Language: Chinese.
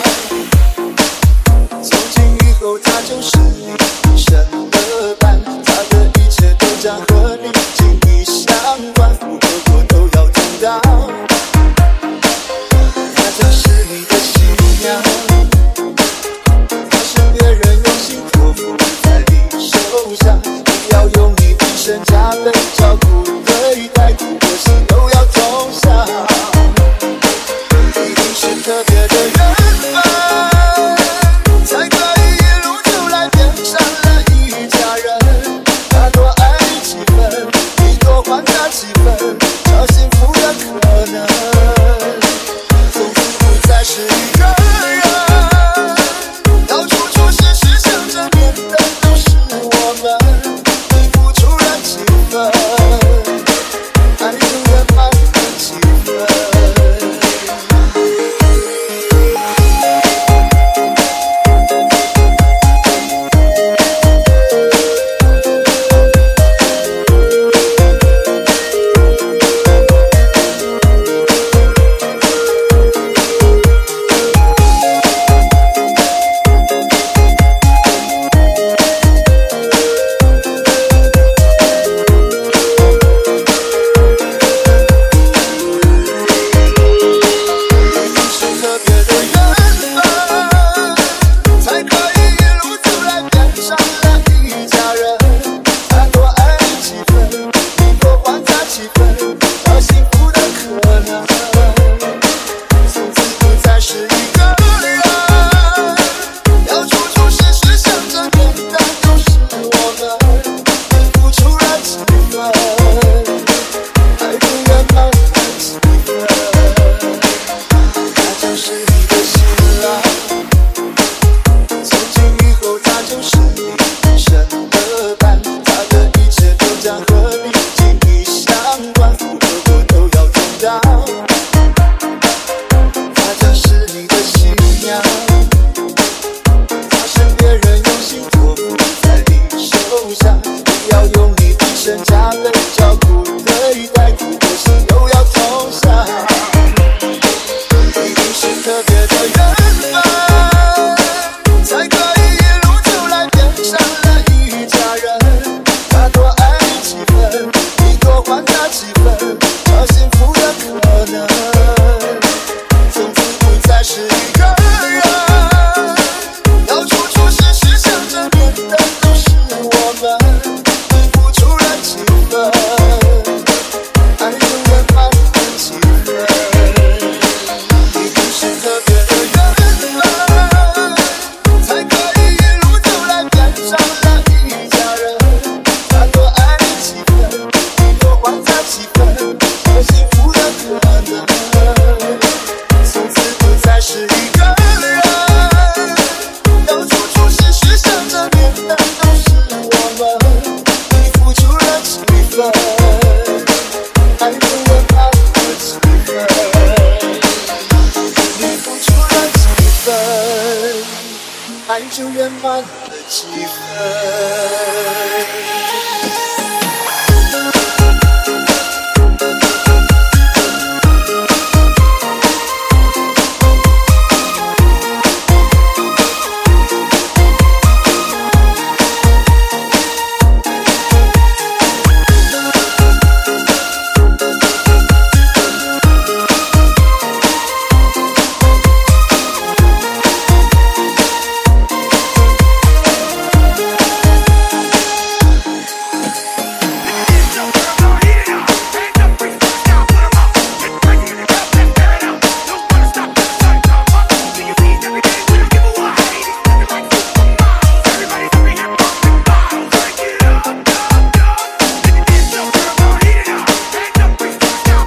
从今以后他就是你一生的伴，他的一切都将和你紧密相关，福和祸都要同当，他就是你的信仰，他是别人用心托付在你手上，你要用你一生加倍照顾对待，苦和喜都要同享，一定是特别的缘分，才可以一路走来变成了一家人，他多爱几分，你多还他几分，找幸福的可能，从此不再是一个人，到处处事事想着面的都是我们，你付出了几分，爱永远满了几分。爱就圆满了几分。